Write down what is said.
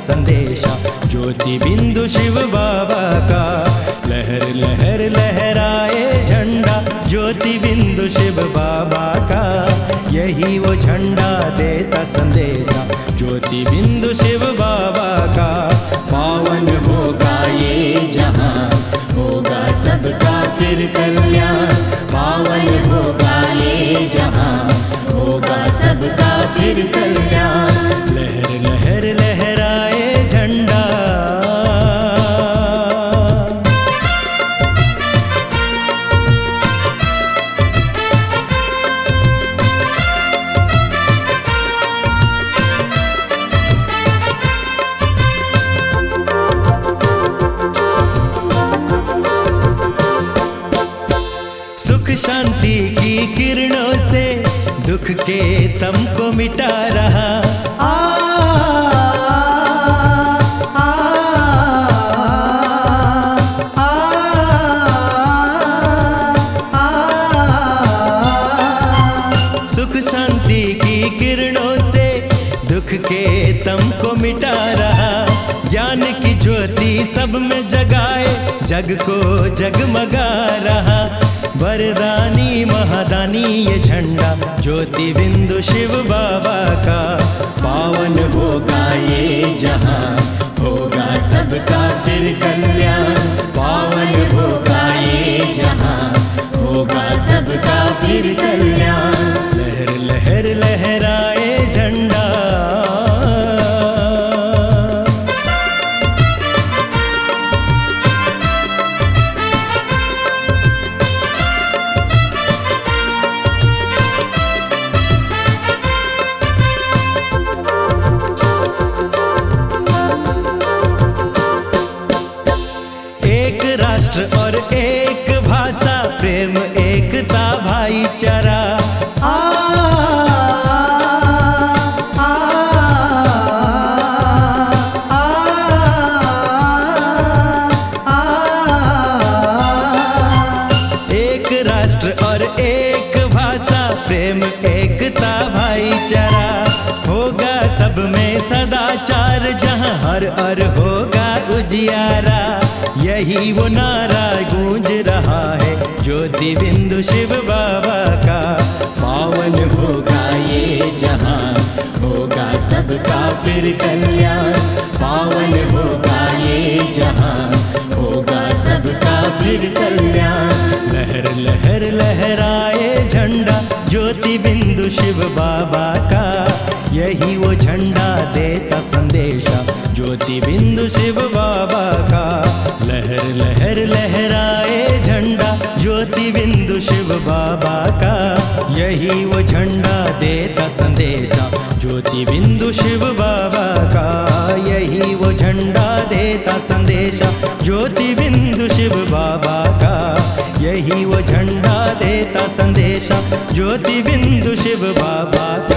संदेशा ज्योति बिंदु शिव बाबा का। लहर लहर लहराए झंडा ज्योति बिंदु शिव बाबा का। यही वो झंडा देता संदेशा ज्योति बिंदु शिव बाबा का। पावन होगा ये जहां, होगा सबका फिर कल्याण। पावन होगा ये जहां, होगा सबका फिर कल्याण। लहर लहर लहराए झंडा। सुख शांति की किरणों से दुख के तम को मिटा रहा। सुख शांति की किरणों से दुख के तम को मिटा रहा। ज्ञान की ज्योति सब में जगाए जग को जगमगा रहा। वरदानी महादानी ये झंडा ज्योति बिंदु शिव बाबा का। पावन होगा ये जहां, होगा सबका फिर कल्याण। पावन होगा ये जहां, होगा सबका फिर कल्याण। लहर लहर लहराए झंडा। राष्ट्र और एक भाषा, प्रेम एकता भाईचारा। एक राष्ट्र और एक भाषा, प्रेम एकता भाईचारा। होगा सब में सदाचार जहां हर हर होगा उजियारा। यही वो नारा गूंज रहा है ज्योति बिंदु शिव बाबा का। पावन होगा ये जहां, होगा सबका फिर कल्याण। पावन होगा ये जहां, होगा सबका फिर कल्याण। लहर लहर लहराए झंडा ज्योति बिंदु शिव बाबा का। यही वो झंडा देता संदेशा ज्योति बिंदु शिव बाबा का। लहर लहर लहराए झंडा ज्योति बिंदु शिव बाबा का। यही वो झंडा देता संदेशा ज्योति बिंदु शिव बाबा का। यही वो झंडा देता संदेशा ज्योति बिंदु शिव बाबा का। यही वो झंडा देता संदेशा ज्योति बिंदु शिव बाबा का।